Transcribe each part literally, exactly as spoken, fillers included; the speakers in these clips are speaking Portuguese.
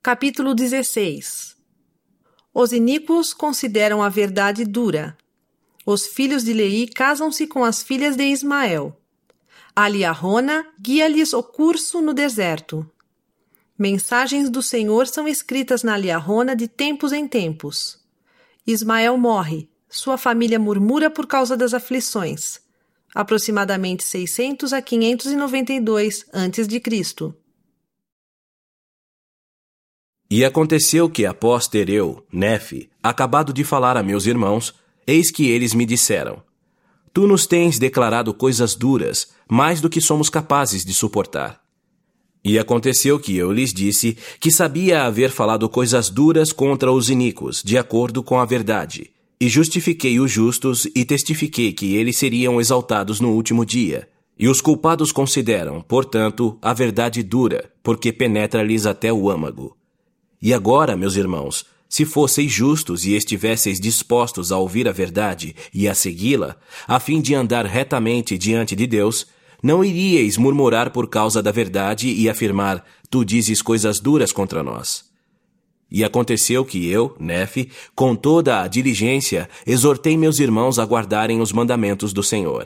Capítulo dezesseis. Os iníquos consideram a verdade dura. Os filhos de Leí casam-se com as filhas de Ismael. A Liarona guia-lhes o curso no deserto. Mensagens do Senhor são escritas na Liarona de tempos em tempos. Ismael morre. Sua família murmura por causa das aflições. Aproximadamente seiscentos a quinhentos e noventa e dois antes de Cristo. E aconteceu que, após ter eu, Nefe, acabado de falar a meus irmãos, eis que eles me disseram: Tu nos tens declarado coisas duras, mais do que somos capazes de suportar. E aconteceu que eu lhes disse que sabia haver falado coisas duras contra os iníquos, de acordo com a verdade, e justifiquei os justos e testifiquei que eles seriam exaltados no último dia. E os culpados consideram, portanto, a verdade dura, porque penetra-lhes até o âmago. E agora, meus irmãos, se fosseis justos e estivesseis dispostos a ouvir a verdade e a segui-la, a fim de andar retamente diante de Deus, não iríeis murmurar por causa da verdade e afirmar: Tu dizes coisas duras contra nós. E aconteceu que eu, Nefe, com toda a diligência, exortei meus irmãos a guardarem os mandamentos do Senhor.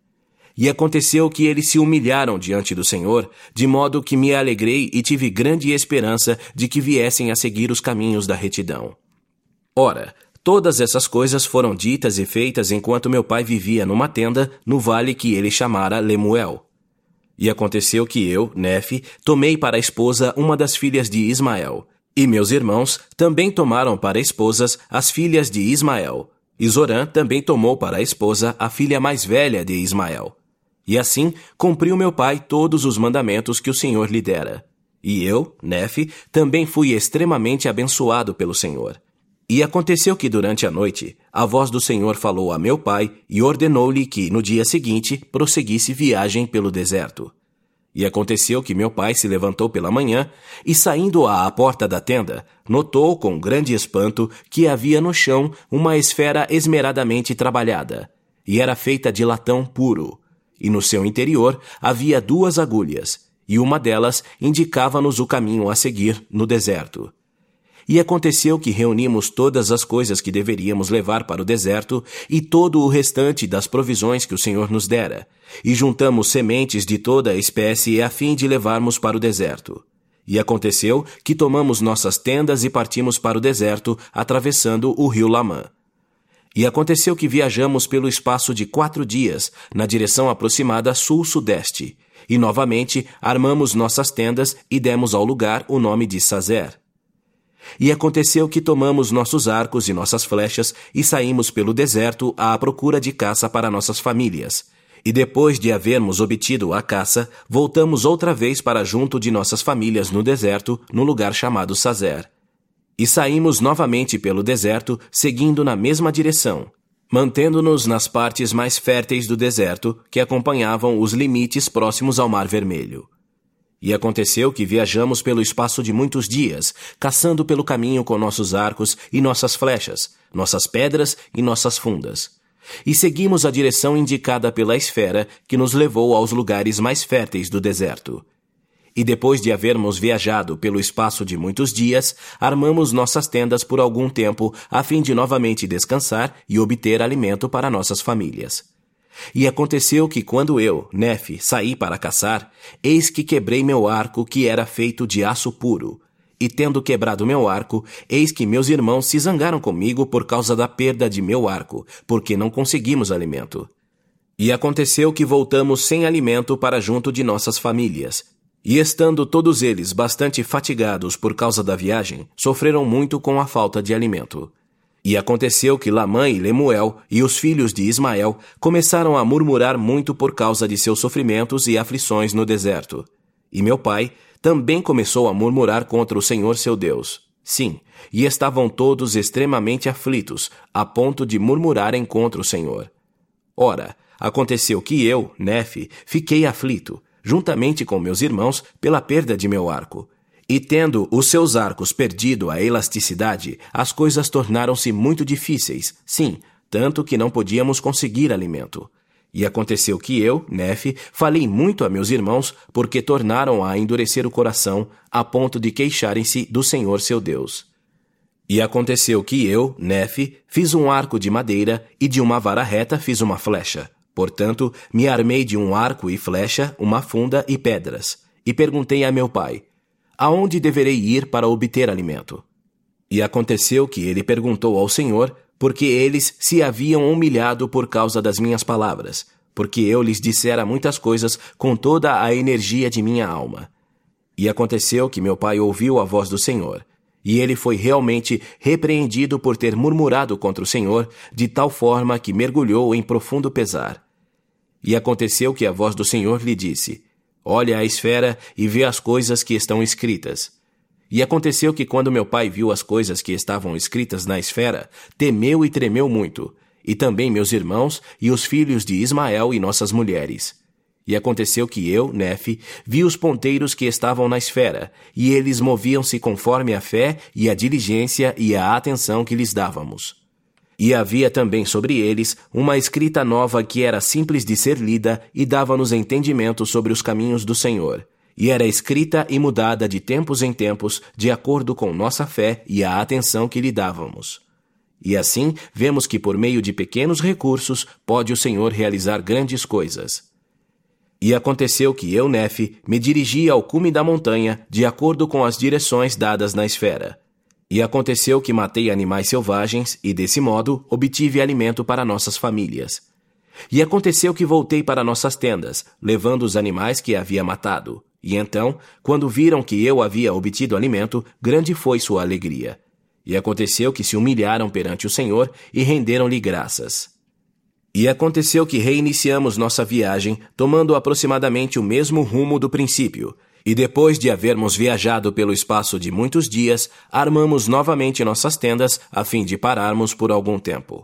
E aconteceu que eles se humilharam diante do Senhor, de modo que me alegrei e tive grande esperança de que viessem a seguir os caminhos da retidão. Ora, todas essas coisas foram ditas e feitas enquanto meu pai vivia numa tenda no vale que ele chamara Lemuel. E aconteceu que eu, Nefe, tomei para esposa uma das filhas de Ismael, e meus irmãos também tomaram para esposas as filhas de Ismael, e Zorã também tomou para esposa a filha mais velha de Ismael. E assim cumpriu meu pai todos os mandamentos que o Senhor lhe dera. E eu, Nefe, também fui extremamente abençoado pelo Senhor. E aconteceu que durante a noite, a voz do Senhor falou a meu pai e ordenou-lhe que, no dia seguinte, prosseguisse viagem pelo deserto. E aconteceu que meu pai se levantou pela manhã e, saindo à porta da tenda, notou com grande espanto que havia no chão uma esfera esmeradamente trabalhada, e era feita de latão puro. E no seu interior havia duas agulhas, e uma delas indicava-nos o caminho a seguir no deserto. E aconteceu que reunimos todas as coisas que deveríamos levar para o deserto e todo o restante das provisões que o Senhor nos dera, e juntamos sementes de toda a espécie a fim de levarmos para o deserto. E aconteceu que tomamos nossas tendas e partimos para o deserto, atravessando o rio Lamã. E aconteceu que viajamos pelo espaço de quatro dias, na direção aproximada sul-sudeste, e novamente armamos nossas tendas e demos ao lugar o nome de Sazer. E aconteceu que tomamos nossos arcos e nossas flechas e saímos pelo deserto à procura de caça para nossas famílias. E depois de havermos obtido a caça, voltamos outra vez para junto de nossas famílias no deserto, no lugar chamado Sazer. E saímos novamente pelo deserto, seguindo na mesma direção, mantendo-nos nas partes mais férteis do deserto, que acompanhavam os limites próximos ao Mar Vermelho. E aconteceu que viajamos pelo espaço de muitos dias, caçando pelo caminho com nossos arcos e nossas flechas, nossas pedras e nossas fundas. E seguimos a direção indicada pela esfera que nos levou aos lugares mais férteis do deserto. E depois de havermos viajado pelo espaço de muitos dias, armamos nossas tendas por algum tempo, a fim de novamente descansar e obter alimento para nossas famílias. E aconteceu que quando eu, Nefe, saí para caçar, eis que quebrei meu arco, que era feito de aço puro. E tendo quebrado meu arco, eis que meus irmãos se zangaram comigo por causa da perda de meu arco, porque não conseguimos alimento. E aconteceu que voltamos sem alimento para junto de nossas famílias. E estando todos eles bastante fatigados por causa da viagem, sofreram muito com a falta de alimento. E aconteceu que Lamã e Lemuel e os filhos de Ismael começaram a murmurar muito por causa de seus sofrimentos e aflições no deserto. E meu pai também começou a murmurar contra o Senhor seu Deus. Sim, e estavam todos extremamente aflitos, a ponto de murmurarem contra o Senhor. Ora, aconteceu que eu, Nefe, fiquei aflito, juntamente com meus irmãos, pela perda de meu arco. E tendo os seus arcos perdido a elasticidade, as coisas tornaram-se muito difíceis, sim, tanto que não podíamos conseguir alimento. E aconteceu que eu, Nefe, falei muito a meus irmãos, porque tornaram a endurecer o coração, a ponto de queixarem-se do Senhor seu Deus. E aconteceu que eu, Nefe, fiz um arco de madeira, e de uma vara reta fiz uma flecha. Portanto, me armei de um arco e flecha, uma funda e pedras. E perguntei a meu pai: aonde deverei ir para obter alimento? E aconteceu que ele perguntou ao Senhor, porque eles se haviam humilhado por causa das minhas palavras, porque eu lhes dissera muitas coisas com toda a energia de minha alma. E aconteceu que meu pai ouviu a voz do Senhor, e ele foi realmente repreendido por ter murmurado contra o Senhor, de tal forma que mergulhou em profundo pesar. E aconteceu que a voz do Senhor lhe disse: olha a esfera e vê as coisas que estão escritas. E aconteceu que quando meu pai viu as coisas que estavam escritas na esfera, temeu e tremeu muito, e também meus irmãos e os filhos de Ismael e nossas mulheres. E aconteceu que eu, Nefe, vi os ponteiros que estavam na esfera, e eles moviam-se conforme a fé e a diligência e a atenção que lhes dávamos. E havia também sobre eles uma escrita nova que era simples de ser lida e dava-nos entendimento sobre os caminhos do Senhor. E era escrita e mudada de tempos em tempos, de acordo com nossa fé e a atenção que lhe dávamos. E assim, vemos que por meio de pequenos recursos pode o Senhor realizar grandes coisas. E aconteceu que eu, Nefe, me dirigi ao cume da montanha, de acordo com as direções dadas na esfera. E aconteceu que matei animais selvagens, e desse modo obtive alimento para nossas famílias. E aconteceu que voltei para nossas tendas, levando os animais que havia matado. E então, quando viram que eu havia obtido alimento, grande foi sua alegria. E aconteceu que se humilharam perante o Senhor e renderam-lhe graças. E aconteceu que reiniciamos nossa viagem, tomando aproximadamente o mesmo rumo do princípio. E depois de havermos viajado pelo espaço de muitos dias, armamos novamente nossas tendas, a fim de pararmos por algum tempo.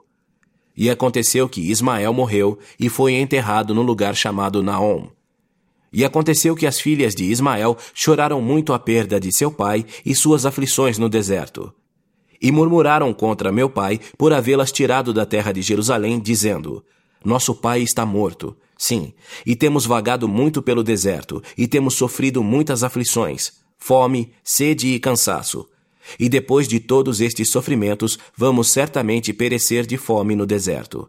E aconteceu que Ismael morreu e foi enterrado no lugar chamado Naom. E aconteceu que as filhas de Ismael choraram muito a perda de seu pai e suas aflições no deserto. E murmuraram contra meu pai por havê-las tirado da terra de Jerusalém, dizendo: nosso pai está morto. Sim, e temos vagado muito pelo deserto, e temos sofrido muitas aflições, fome, sede e cansaço. E depois de todos estes sofrimentos, vamos certamente perecer de fome no deserto.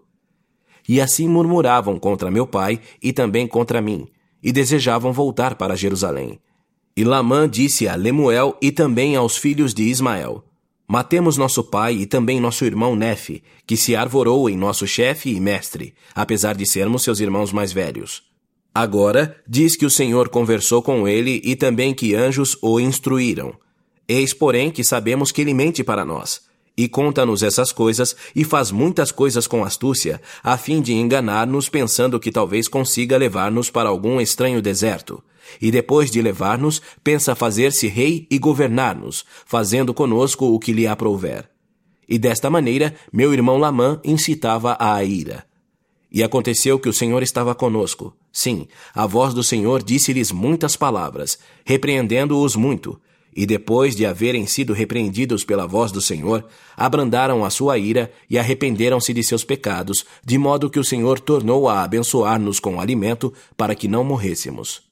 E assim murmuravam contra meu pai e também contra mim, e desejavam voltar para Jerusalém. E Lamã disse a Lemuel e também aos filhos de Ismael: matemos nosso pai e também nosso irmão Nefe, que se arvorou em nosso chefe e mestre, apesar de sermos seus irmãos mais velhos. Agora, diz que o Senhor conversou com ele e também que anjos o instruíram. Eis, porém, que sabemos que ele mente para nós, e conta-nos essas coisas e faz muitas coisas com astúcia, a fim de enganar-nos, pensando que talvez consiga levar-nos para algum estranho deserto. E depois de levar-nos, pensa fazer-se rei e governar-nos, fazendo conosco o que lhe aprouver. E desta maneira, meu irmão Lamã incitava à ira. E aconteceu que o Senhor estava conosco. Sim, a voz do Senhor disse-lhes muitas palavras, repreendendo-os muito. E depois de haverem sido repreendidos pela voz do Senhor, abrandaram a sua ira e arrependeram-se de seus pecados, de modo que o Senhor tornou a abençoar-nos com alimento para que não morrêssemos.